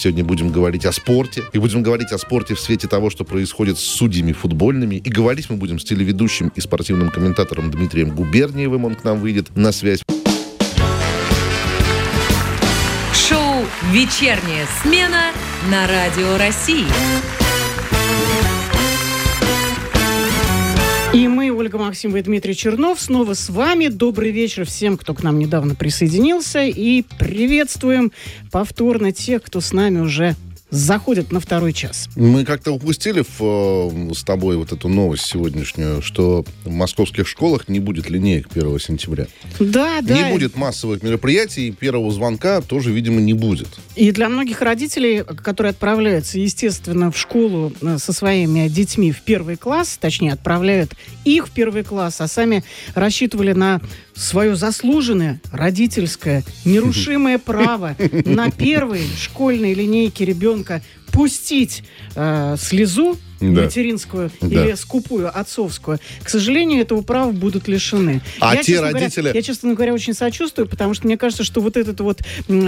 сегодня будем говорить о спорте. И будем говорить о спорте в свете того, что происходит с судьями футбольными. И говорить мы будем с телеведущим и спортивным комментатором Дмитрием Губерниевым. Он к нам выйдет на связь. Шоу «Вечерняя смена» на Радио России. И мы, Ольга Максимова и Дмитрий Чернов, снова с вами. Добрый вечер всем, кто к нам недавно присоединился. И приветствуем повторно тех, кто с нами уже заходит на второй час. Мы как-то упустили с тобой вот эту новость сегодняшнюю, что в московских школах не будет линеек 1 сентября. Да. Не будет массовых мероприятий, и первого звонка тоже, видимо, не будет. И для многих родителей, которые отправляются, естественно, в школу со своими детьми в первый класс, точнее, отправляют их в первый класс, а сами рассчитывали на свое заслуженное родительское нерушимое право на первой школьной линейке ребенка пустить слезу материнскую или скупую отцовскую. К сожалению, этого права будут лишены. Я, честно говоря, очень сочувствую, потому что мне кажется, что вот этот вот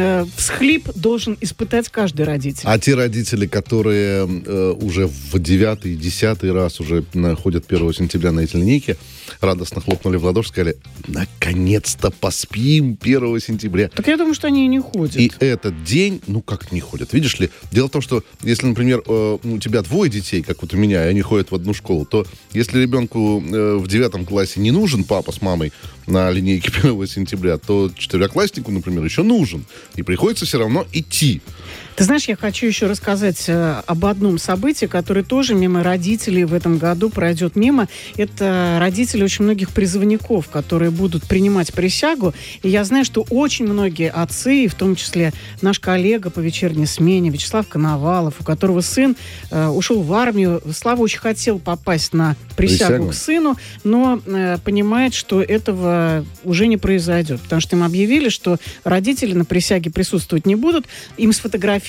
всхлип должен испытать каждый родитель. А те родители, которые уже в 9-й, 10-й раз уже ходят 1 сентября на эти линейки, радостно хлопнули в ладоши, сказали: наконец-то поспим 1 сентября. Так я думаю, что они и не ходят. И этот день, как не ходят. Видишь ли, дело в том, что если, например, у тебя 2 детей, как вот у меня, и они ходят в одну школу, то если ребенку в 9 классе не нужен папа с мамой на линейке 1 сентября, то 4-класснику, например, еще нужен. И приходится все равно идти. Ты знаешь, я хочу еще рассказать об одном событии, которое тоже мимо родителей в этом году пройдет мимо. Это родители очень многих призывников, которые будут принимать присягу. И я знаю, что очень многие отцы, в том числе наш коллега по вечерней смене Вячеслав Коновалов, у которого сын ушел в армию. Слава очень хотел попасть на присягу к сыну, но понимает, что этого уже не произойдет. Потому что им объявили, что родители на присяге присутствовать не будут. Им сфотографируют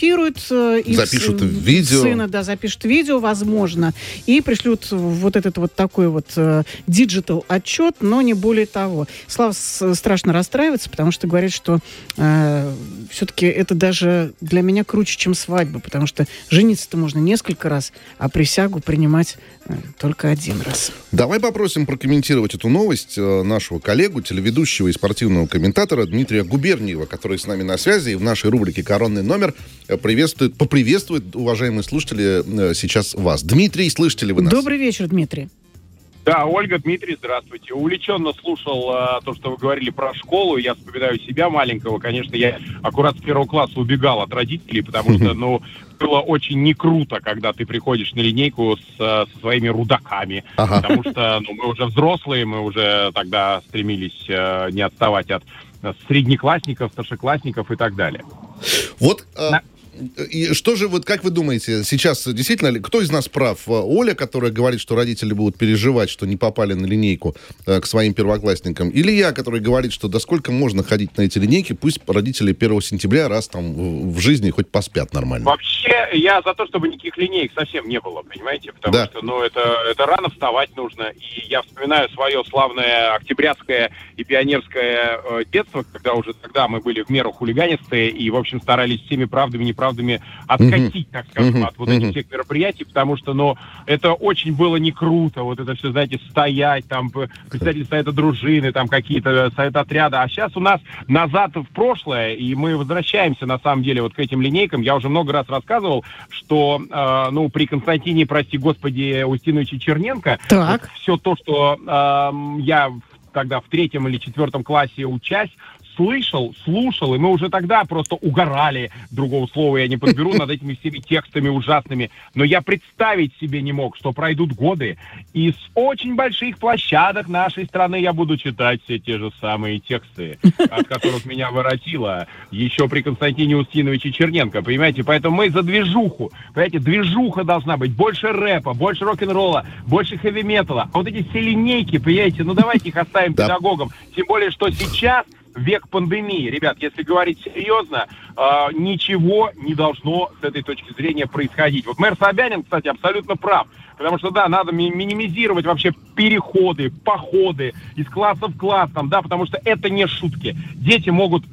запишут видео. Сына, запишут видео, возможно, и пришлют вот этот вот такой вот диджитал отчет, но не более того. Слава страшно расстраивается, потому что говорит, что все-таки это даже для меня круче, чем свадьба, потому что жениться-то можно несколько раз, а присягу принимать только один раз. Давай попросим прокомментировать эту новость нашего коллегу, телеведущего и спортивного комментатора Дмитрия Губерниева, который с нами на связи и в нашей рубрике «Коронный номер» поприветствует, уважаемые слушатели, сейчас вас. Дмитрий, слышите ли вы нас? Добрый вечер, Дмитрий. Да, Ольга, Дмитрий, здравствуйте. Увлеченно слушал то, что вы говорили про школу. Я вспоминаю себя маленького. Конечно, я аккурат с 1 класса убегал от родителей, потому что, было очень не круто, когда ты приходишь на линейку со своими рудаками. Потому что мы уже взрослые, мы уже тогда стремились не отставать от среднеклассников, старшеклассников и так далее. Вот... И что же, как вы думаете, сейчас действительно, кто из нас прав? Оля, которая говорит, что родители будут переживать, что не попали на линейку к своим первоклассникам? Или я, который говорит, что да сколько можно ходить на эти линейки, пусть родители 1 сентября раз там в жизни хоть поспят нормально? Вообще, я за то, чтобы никаких линеек совсем не было, понимаете? Потому что, это рано вставать нужно. И я вспоминаю свое славное октябрятское и пионерское детство, когда уже тогда мы были в меру хулиганистые и, в общем, старались всеми правдами и откатить, так скажем, от вот этих всех мероприятий, потому что, это очень было не круто, вот это все, знаете, стоять, там, представители совета дружины, там, какие-то совет отряда, а сейчас у нас назад в прошлое, и мы возвращаемся, на самом деле, вот к этим линейкам. Я уже много раз рассказывал, что, при Константине, прости господи, Устиновиче Черненко, вот все то, что я тогда в 3 или 4 классе учась, слушал, и мы уже тогда просто угорали, другого слова я не подберу, над этими всеми текстами ужасными. Но я представить себе не мог, что пройдут годы, и с очень больших площадок нашей страны я буду читать все те же самые тексты, от которых меня воротило еще при Константине Устиновиче Черненко, понимаете? Поэтому мы за движуху, понимаете, движуха должна быть, больше рэпа, больше рок-н-ролла, больше хэви-металла. А вот эти все линейки, понимаете, давайте их оставим педагогам, тем более, что сейчас век пандемии. Ребят, если говорить серьезно, ничего не должно с этой точки зрения происходить. Вот мэр Собянин, кстати, абсолютно прав. Потому что, надо минимизировать вообще переходы, походы из класса в класс, потому что это не шутки. Дети могут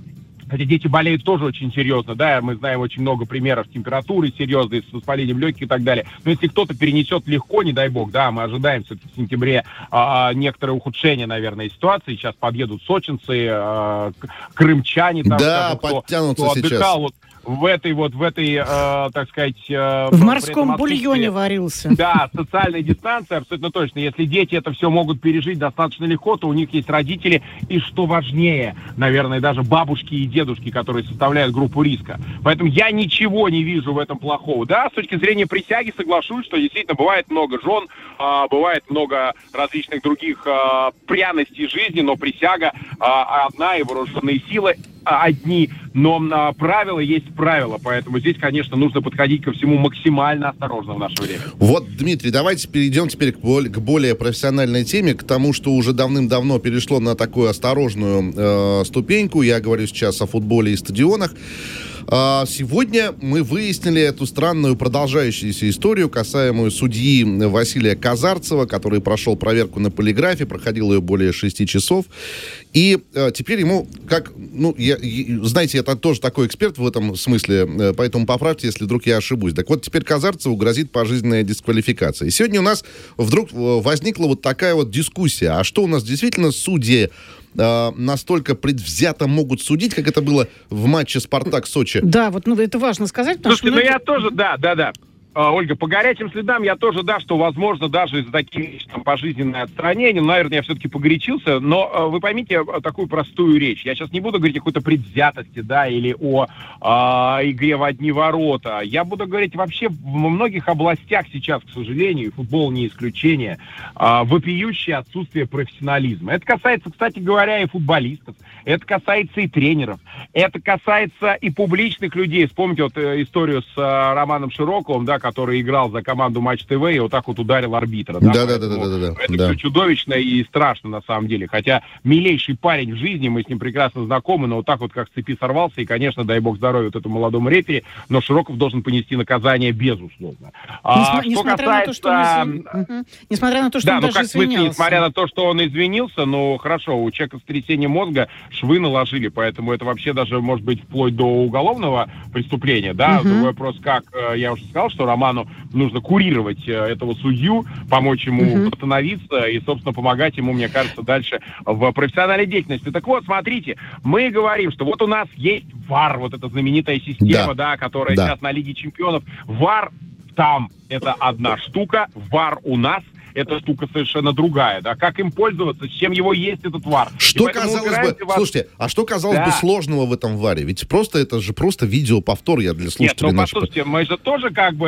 Хотя дети болеют тоже очень серьезно, да, мы знаем очень много примеров температуры серьезной, с воспалением легких и так далее. Но если кто-то перенесет легко, не дай бог, да, мы ожидаем все-таки в сентябре некоторое ухудшение, наверное, ситуации. Сейчас подъедут сочинцы, крымчане, там, да, подтянутся сейчас. Отдыхал, вот, в этой, так сказать... В морском бульоне варился. Да, социальной дистанции, абсолютно точно. Если дети это все могут пережить достаточно легко, то у них есть родители, и что важнее, наверное, даже бабушки и дедушки, которые составляют группу риска. Поэтому я ничего не вижу в этом плохого. Да, с точки зрения присяги соглашусь, что действительно бывает много жен, бывает много различных других пряностей жизни, но присяга одна, и вооруженные силы одни, но правила есть правила, поэтому здесь, конечно, нужно подходить ко всему максимально осторожно в наше время. Вот, Дмитрий, давайте перейдем теперь к более профессиональной теме, к тому, что уже давным-давно перешло на такую осторожную ступеньку. Я говорю сейчас о футболе и стадионах. Сегодня мы выяснили эту странную продолжающуюся историю, касаемую судьи Василия Казарцева, который прошел проверку на полиграфе, проходил ее более 6 часов. И теперь ему, знаете, я тоже такой эксперт в этом смысле, поэтому поправьте, если вдруг я ошибусь. Так вот, теперь Казарцеву грозит пожизненная дисквалификация. И сегодня у нас вдруг возникла вот такая вот дискуссия. А что у нас действительно судьи настолько предвзято могут судить, как это было в матче «Спартак-Сочи»? Да, вот это важно сказать. Слушайте, я тоже, да. Ольга, по горячим следам я тоже, что, возможно, даже из-за таких пожизненное отстранение, наверное, я все-таки погорячился, но вы поймите такую простую речь. Я сейчас не буду говорить о какой-то предвзятости, или о игре в одни ворота. Я буду говорить вообще во многих областях сейчас, к сожалению, и футбол не исключение, вопиющее отсутствие профессионализма. Это касается, кстати говоря, и футболистов, это касается и тренеров, это касается и публичных людей. Вспомните вот историю с Романом Широковым, который играл за команду Матч ТВ и вот так вот ударил арбитра. Да. Это все чудовищно и страшно на самом деле. Хотя милейший парень в жизни, мы с ним прекрасно знакомы, но вот так вот как с цепи сорвался, и, конечно, дай бог здоровья вот этому молодому рефери, но Широков должен понести наказание безусловно. Несмотря на то, что он даже извинялся. Несмотря на то, что он извинился, хорошо, у человека сотрясение мозга, швы наложили, поэтому это вообще даже может быть вплоть до уголовного преступления, да. Другой вопрос, как я уже сказал, что Роману нужно курировать этого судью, помочь ему восстановиться и, собственно, помогать ему, мне кажется, дальше в профессиональной деятельности. Так вот, смотрите, мы говорим, что вот у нас есть ВАР, вот эта знаменитая система, которая сейчас на Лиге Чемпионов. ВАР там это одна штука, ВАР у нас эта штука совершенно другая, Как им пользоваться, с чем его есть этот ВАР? Что казалось бы, слушайте, а что казалось бы сложного в этом ВАРе? Ведь это же просто видеоповтор, я для слушателей наших. Послушайте, мы же тоже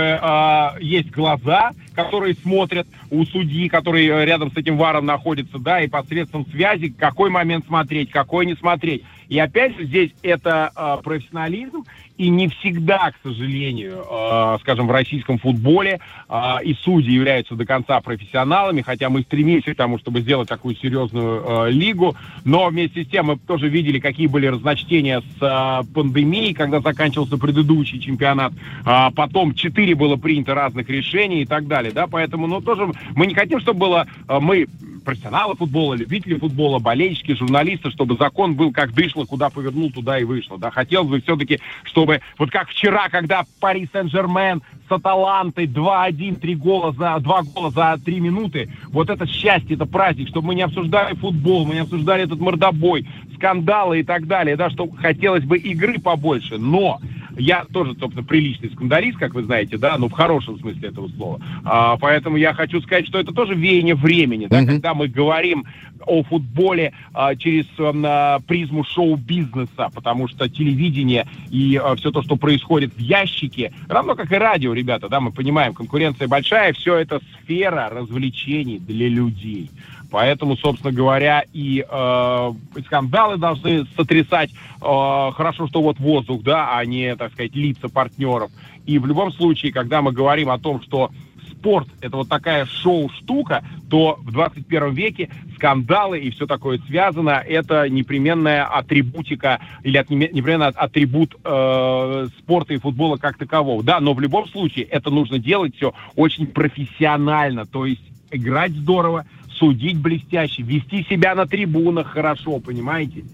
есть глаза, которые смотрят у судьи, который рядом с этим ВАРом находится, и посредством связи, какой момент смотреть, какой не смотреть. И опять же, здесь это профессионализм, и не всегда, к сожалению, скажем, в российском футболе и судьи являются до конца профессионалами, хотя мы стремимся к тому, чтобы сделать такую серьезную лигу, но вместе с тем мы тоже видели, какие были разночтения с пандемией, когда заканчивался предыдущий чемпионат, потом 4 было принято разных решений и так далее, поэтому, тоже мы не хотим, чтобы было, мы профессионалы футбола, любители футбола, болельщики, журналисты, чтобы закон был как дышло, куда повернул, туда и вышло. Хотелось бы все-таки, чтобы, вот как вчера, когда Пари Сен-Жермен с Аталантой 2-1, 2 гола за 3 минуты, вот это счастье, это праздник, чтобы мы не обсуждали футбол, мы не обсуждали этот мордобой, скандалы и так далее, чтобы хотелось бы игры побольше, но я тоже, собственно, приличный скандалист, как вы знаете, в хорошем смысле этого слова. Поэтому я хочу сказать, что это тоже веяние времени, когда мы говорим о футболе через призму шоу-бизнеса, потому что телевидение и все то, что происходит в ящике, равно как и радио, ребята, мы понимаем, конкуренция большая, все это сфера развлечений для людей. Поэтому, собственно говоря, и скандалы должны сотрясать хорошо, что вот воздух, а не, так сказать, лица партнеров. И в любом случае, когда мы говорим о том, что спорт — это вот такая шоу-штука, то в 21 веке скандалы и все такое связано, это непременная атрибутика или непременный атрибут спорта и футбола как такового. Но в любом случае это нужно делать все очень профессионально, то есть играть здорово, судить блестяще, вести себя на трибунах хорошо, понимаете?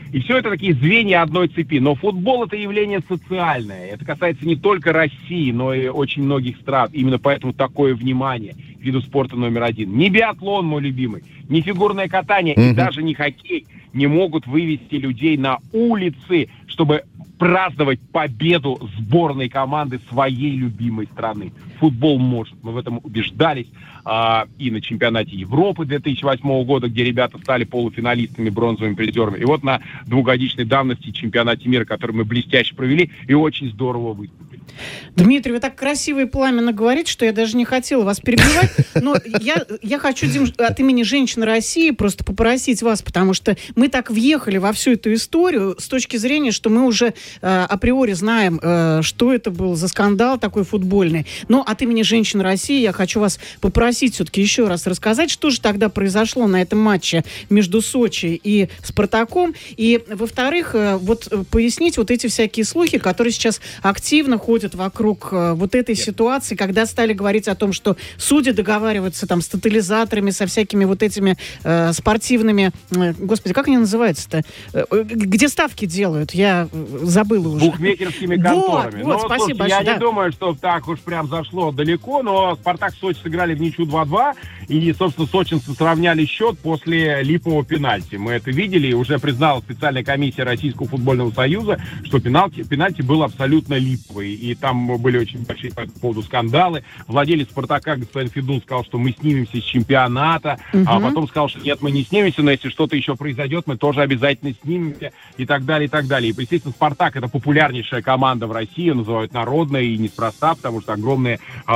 И все это такие звенья одной цепи. Но футбол — это явление социальное. Это касается не только России, но и очень многих стран. Именно поэтому такое внимание к виду спорта номер один. Не биатлон, мой любимый, не фигурное катание и даже не хоккей не могут вывести людей на улицы, чтобы праздновать победу сборной команды своей любимой страны. Футбол может. Мы в этом убеждались и на чемпионате Европы 2008 года, где ребята стали полуфиналистами, бронзовыми призерами. И вот на двухгодичной давности чемпионате мира, который мы блестяще провели и очень здорово выступили. Дмитрий, вы так красиво и пламенно говорите, что я даже не хотела вас перебивать. Но я хочу, Дим, от имени женщин России просто попросить вас, потому что мы так въехали во всю эту историю с точки зрения, что мы уже априори знаем, что это был за скандал такой футбольный. Но от имени женщин России я хочу вас попросить все-таки еще раз рассказать, что же тогда произошло на этом матче между Сочи и Спартаком. И, во-вторых, вот пояснить вот эти всякие слухи, которые сейчас активно ходят вокруг вот этой ситуации, когда стали говорить о том, что судьи договариваются там с тотализаторами, со всякими вот этими спортивными... Господи, как они называются-то? Где ставки делают? Я забыла уже. Букмекерскими конторами. Вот, спасибо большое. Я не думаю, что так уж прям зашло далеко, но Спартак с Сочи сыграли в ничью 2-2, и, собственно, сочинцы сравняли счет после липового пенальти. Мы это видели, и уже признала специальная комиссия Российского футбольного союза, что пенальти был абсолютно липовый, и там были очень большие по этому поводу скандалы. Владелец Спартака, господин Федун, сказал, что мы снимемся с чемпионата, а потом сказал, что нет, мы не снимемся, но если что-то еще произойдет, мы тоже обязательно снимемся, и так далее, и так далее. И, естественно, Спартак — это популярнейшая команда в России, называют народной, и неспроста, потому что огромная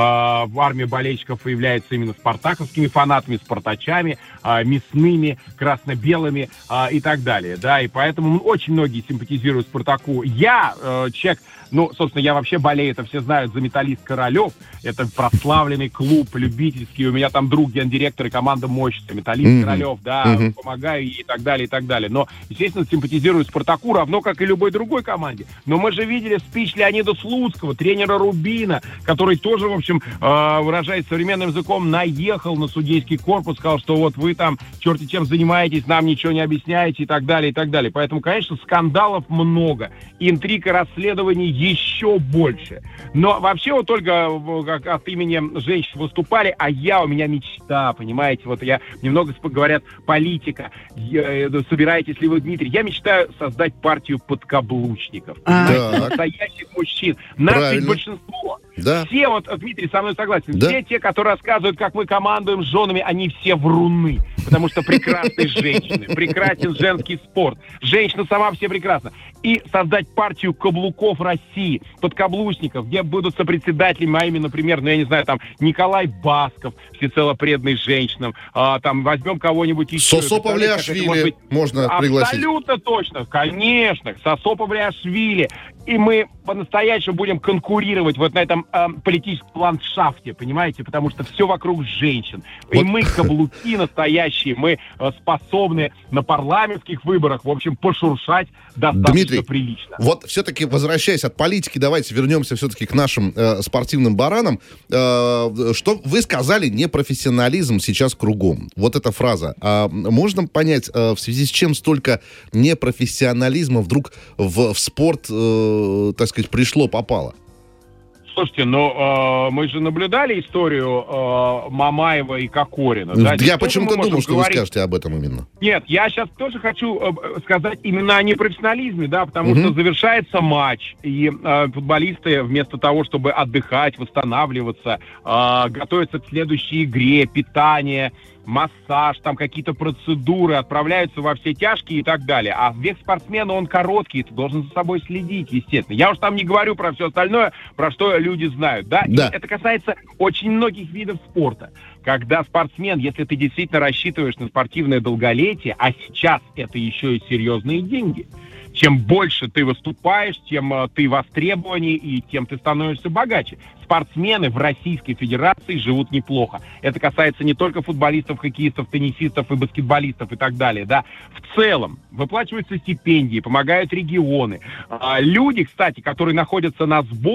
армия болельщиков является именно спартаковскими фанатами, спартачами, мясными, красно-белыми и так далее. Да, и поэтому очень многие симпатизируют Спартаку. Я человек... Ну, собственно, я вообще болею, это все знают, за «Металлист Королев». Это прославленный клуб, любительский. У меня там друг, гендиректор и команда мощная. «Металлист Королев», да, помогаю и так далее, и так далее. Но, естественно, симпатизирую «Спартаку», равно как и любой другой команде. Но мы же видели спич Леонида Слуцкого, тренера «Рубина», который тоже, в общем, выражаясь современным языком, наехал на судейский корпус, сказал, что вот вы там черти чем занимаетесь, нам ничего не объясняете и так далее, и так далее. Поэтому, конечно, скандалов много. Интриг и расследований еще больше. Но вообще вот только от имени женщин выступали, у меня мечта, понимаете, вот я немного, говорят, политика, собираетесь ли вы, Дмитрий, я мечтаю создать партию подкаблучников, настоящих мужчин. Нас ведь большинство. Да. Все, вот, Дмитрий со мной согласен, все те, которые рассказывают, как мы командуем с женами, они все вруны, потому что прекрасные женщины, прекрасен женский спорт, женщина сама все прекрасна. И создать партию каблуков России, подкаблучников, где будут сопредседателями моими, например, я не знаю, там, Николай Басков, всецело преданный женщинам, там, возьмем кого-нибудь еще. Сосо Павлиашвили можно пригласить. Абсолютно точно, конечно, Сосо Павлиашвили. И мы по-настоящему будем конкурировать вот на этом политическом ландшафте, понимаете? Потому что все вокруг женщин. И мы, каблуки настоящие, мы способны на парламентских выборах, в общем, пошуршать достаточно Дмитрий, прилично. Вот все-таки, возвращаясь от политики, давайте вернемся все-таки к нашим спортивным баранам. Что вы сказали, непрофессионализм сейчас кругом. Вот эта фраза. Можно понять, в связи с чем столько непрофессионализма вдруг в спорт, так сказать, пришло-попало? Слушайте, мы же наблюдали историю Мамаева и Кокорина. Да? Я почему-то думал, что вы скажете об этом именно. Нет, я сейчас тоже хочу сказать именно о непрофессионализме, да, потому что завершается матч, и футболисты вместо того, чтобы отдыхать, восстанавливаться, готовятся к следующей игре, питание, массаж, там какие-то процедуры, отправляются во все тяжкие и так далее. А век спортсмена, он короткий, ты должен за собой следить, естественно. Я уж там не говорю про все остальное, про что люди знают, да? Да. И это касается очень многих видов спорта. Когда спортсмен, если ты действительно рассчитываешь на спортивное долголетие, а сейчас это еще и серьезные деньги, чем больше ты выступаешь, тем ты востребованнее и тем ты становишься богаче. Спортсмены в Российской Федерации живут неплохо. Это касается не только футболистов, хоккеистов, теннисистов и баскетболистов и так далее. Да? В целом выплачиваются стипендии, помогают регионы. Люди, кстати, которые находятся на сборах,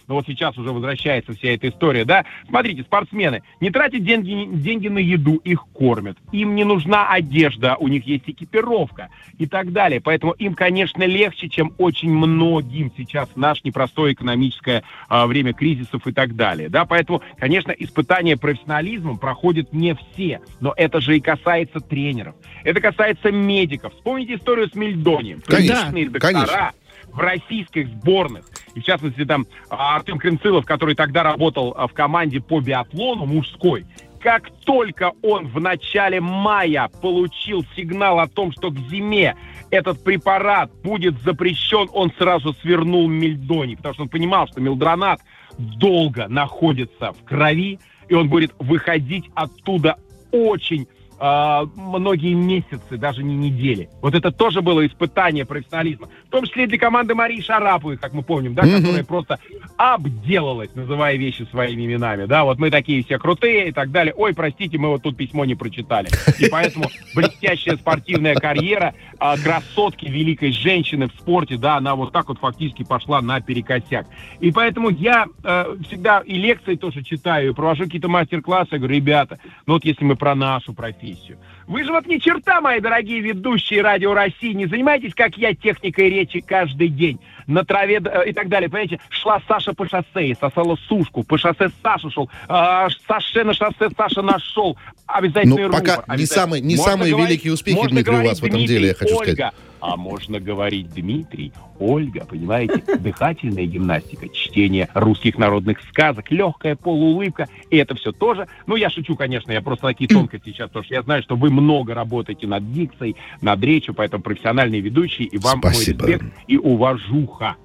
но вот сейчас уже возвращается вся эта история, да. Смотрите, спортсмены не тратят деньги на еду, их кормят. Им не нужна одежда, у них есть экипировка и так далее. Поэтому им, конечно, легче, чем очень многим сейчас в наше непростое экономическое время кризисов и так далее, да. Поэтому, конечно, испытания профессионализмом проходят не все, но это же и касается тренеров, это касается медиков. Вспомните историю с Мельдонием. Конечно, доктора в российских сборных, и в частности там Артем Крынцилов, который тогда работал в команде по биатлону мужской, как только он в начале мая получил сигнал о том, что к зиме этот препарат будет запрещен, он сразу свернул мельдоний, потому что он понимал, что мелдронат долго находится в крови, и он будет выходить оттуда очень многие месяцы, даже не недели. Вот это тоже было испытание профессионализма. В том числе и для команды Марии Шараповой, как мы помним, да, которая просто обделалась, называя вещи своими именами. Да, вот мы такие все крутые и так далее. Ой, простите, мы вот тут письмо не прочитали. И поэтому блестящая спортивная карьера красотки, великой женщины в спорте, да, она вот так вот фактически пошла наперекосяк. И поэтому я всегда и лекции тоже читаю, и провожу какие-то мастер-классы, я говорю, ребята, ну вот если мы про нашу профессию, вы же вот ни черта, мои дорогие ведущие Радио России, не занимаетесь, как я, техникой речи каждый день, на траве и так далее. Понимаете, шла Саша по шоссе и сосала сушку, по шоссе Саша шел, Саше на шоссе Саша нашел обязательный рупор. Пока не самые великие успехи, Дмитрий, у вас в этом деле, я хочу сказать. А можно говорить Дмитрий, Ольга, понимаете, дыхательная гимнастика, чтение русских народных сказок, легкая полуулыбка, и это все тоже. Ну, я шучу, конечно, я просто такие тонкости сейчас, потому что я знаю, что вы много работаете над дикцией, над речью, поэтому профессиональные ведущие, и вам спасибо. Мой респект и уважуха.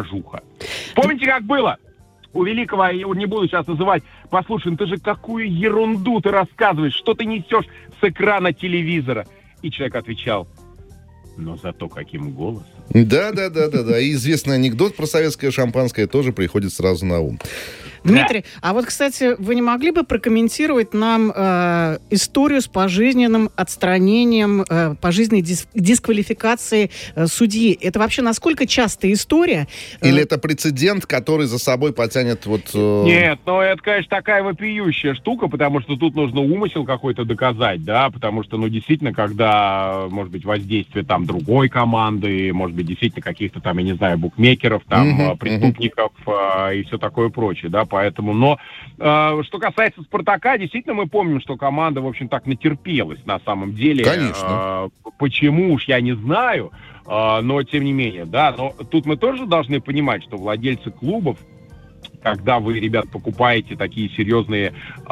Помните, как было? У великого, я не буду сейчас называть, послушай, ну ты же какую ерунду ты рассказываешь, что ты несешь с экрана телевизора? И человек отвечал, но зато каким голосом. Да. И известный анекдот про советское шампанское тоже приходит сразу на ум. Дмитрий, а вот, кстати, вы не могли бы прокомментировать нам историю с пожизненным отстранением, пожизненной дисквалификацией судьи? Это вообще насколько частая история? Или это прецедент, который за собой потянет вот... Нет, ну это, конечно, такая вопиющая штука, потому что тут нужно умысел какой-то доказать, да, потому что, ну, действительно, когда, может быть, воздействие там другой команды, может быть, действительно каких-то там, я не знаю, букмекеров, там, преступников и все такое прочее, да, поэтому, но что касается «Спартака», действительно мы помним, что команда, в общем, так натерпелась на самом деле. Конечно. Почему уж я не знаю, но тем не менее, да, но тут мы тоже должны понимать, что владельцы клубов, когда вы, ребят, покупаете такие серьезные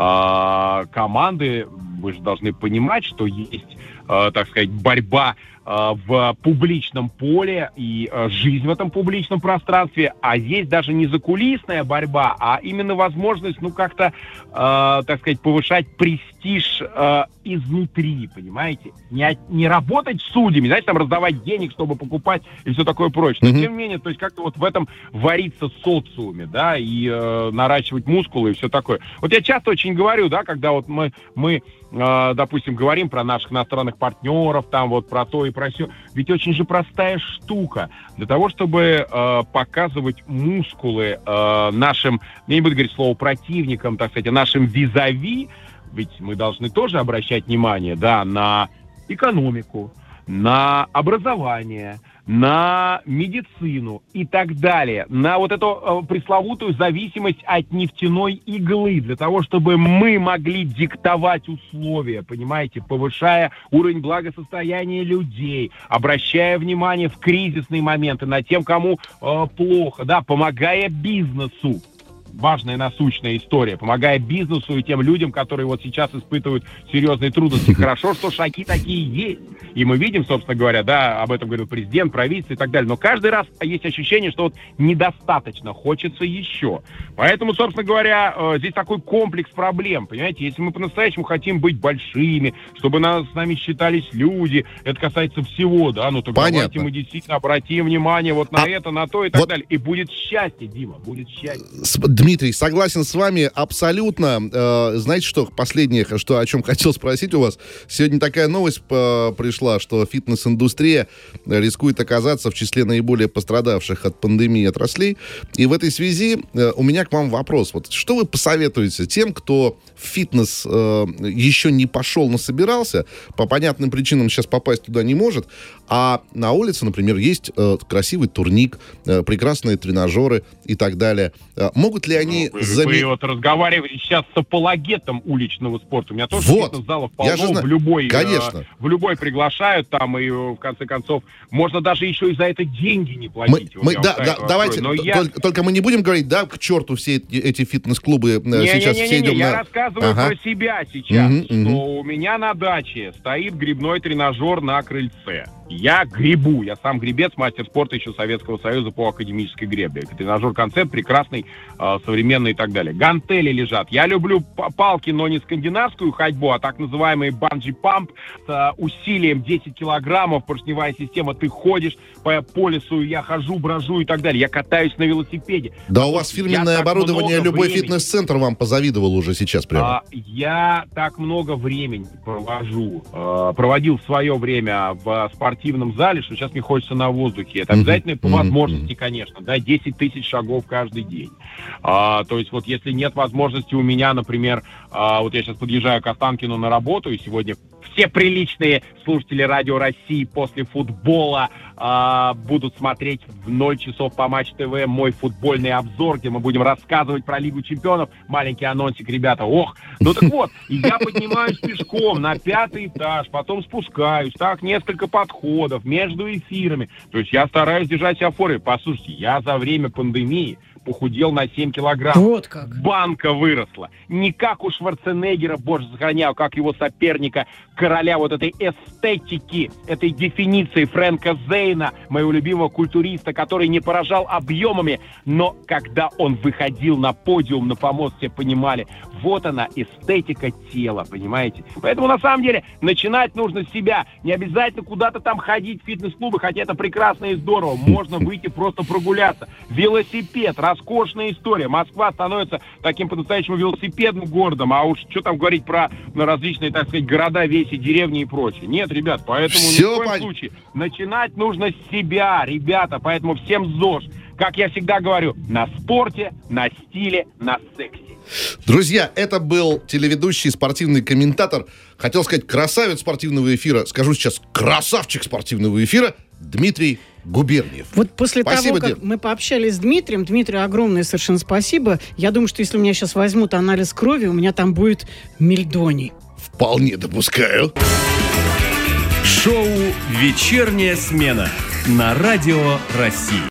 команды, вы же должны понимать, что есть, так сказать, борьба в публичном поле и жизнь в этом публичном пространстве, а есть даже не закулисная борьба, а именно возможность, ну, как-то, так сказать, повышать престиж изнутри, понимаете? Не работать с судьями, знаете, там раздавать денег, чтобы покупать и все такое прочее. Но, тем не менее, то есть как-то вот в этом вариться в социуме, да, и наращивать мускулы и все такое. Вот я часто очень говорю, да, когда вот мы допустим, говорим про наших иностранных партнеров, там вот про то и про сё. Ведь очень же простая штука. Для того, чтобы показывать мускулы нашим, я не буду говорить слово противникам, так сказать, а нашим визави, ведь мы должны тоже обращать внимание, да, на экономику, на образование, на медицину и так далее, на вот эту пресловутую зависимость от нефтяной иглы, для того, чтобы мы могли диктовать условия, понимаете, повышая уровень благосостояния людей, обращая внимание в кризисные моменты на тем, кому плохо, да, помогая бизнесу. Важная насущная история, помогая бизнесу и тем людям, которые вот сейчас испытывают серьезные трудности. Хорошо, что шаги такие есть. И мы видим, собственно говоря, да, об этом говорил президент, правительство и так далее. Но каждый раз есть ощущение, что вот недостаточно, хочется еще. Поэтому, собственно говоря, здесь такой комплекс проблем, понимаете? Если мы по-настоящему хотим быть большими, чтобы с нами считались люди, это касается всего, да, ну то давайте мы действительно обратим внимание вот на это, на то и так далее. И будет счастье, Дима, будет счастье. Дмитрий, согласен с вами абсолютно. Знаете, что последнее, о чем хотел спросить у вас? Сегодня такая новость пришла, что фитнес-индустрия рискует оказаться в числе наиболее пострадавших от пандемии отраслей. И в этой связи у меня к вам вопрос. Вот что вы посоветуете тем, кто в фитнес еще не пошел, но собирался, по понятным причинам сейчас попасть туда не может, а на улице, например, есть красивый турник, прекрасные тренажеры и так далее. Могут ли они... Вы вот разговариваете сейчас с апологетом уличного спорта. У меня тоже фитнес-залов полно, в любой приглашают там, и в конце концов можно даже еще и за это деньги не платить. Давайте, только мы не будем говорить, да, к черту все эти фитнес-клубы сейчас все идем я рассказываю про себя сейчас, что у меня на даче стоит грибной тренажер на крыльце. Я гребу. Я сам гребец, мастер спорта еще Советского Союза по академической гребле. Тренажер-концепт прекрасный, современный и так далее. Гантели лежат. Я люблю палки, но не скандинавскую ходьбу, а так называемый банджи-памп с усилием 10 килограммов, поршневая система. Ты ходишь по лесу, я хожу, брожу и так далее. Я катаюсь на велосипеде. Да, у вас фирменное оборудование, любой фитнес-центр вам позавидовал уже сейчас прямо. Я так много времени проводил в свое время в спортивном зале, что сейчас мне хочется на воздухе. Это обязательно по возможности, конечно, да, 10 тысяч шагов каждый день. То есть вот если нет возможности у меня, например, вот я сейчас подъезжаю к Останкину на работу, и сегодня все приличные слушатели Радио России после футбола будут смотреть в 0 часов по Матч ТВ мой футбольный обзор, где мы будем рассказывать про Лигу Чемпионов. Маленький анонсик, ребята. Ну так вот, и я поднимаюсь пешком на 5-й этаж, потом спускаюсь, так, несколько подходов между эфирами. То есть я стараюсь держать себя в форме. Послушайте, я за время пандемии похудел на 7 килограмм. Вот как. Банка выросла. Не как у Шварценеггера, боже сохраняю, как его соперника, короля вот этой эстетики, этой дефиниции Фрэнка Зейна, моего любимого культуриста, который не поражал объемами, но когда он выходил на подиум, на помост, все понимали, вот она, эстетика тела, понимаете? Поэтому, на самом деле, начинать нужно с себя. Не обязательно куда-то там ходить в фитнес-клубы, хотя это прекрасно и здорово. Можно выйти просто прогуляться. Велосипед, роскошная история. Москва становится таким по-настоящему велосипедным городом, а уж что там говорить про различные, так сказать, города, веси, деревни и прочее. Нет, ребят, поэтому ни в коем случае начинать нужно с себя, ребята, поэтому всем ЗОЖ. Как я всегда говорю, на спорте, на стиле, на сексе. Друзья, это был телеведущий, спортивный комментатор, хотел сказать, красавец спортивного эфира, скажу сейчас, красавчик спортивного эфира, Дмитрий Губерниев. Вот после спасибо, того, как мы пообщались с Дмитрием, Дмитрию огромное совершенно спасибо. Я думаю, что если у меня сейчас возьмут анализ крови, у меня там будет мельдоний. Вполне допускаю. Шоу «Вечерняя смена» на Радио России.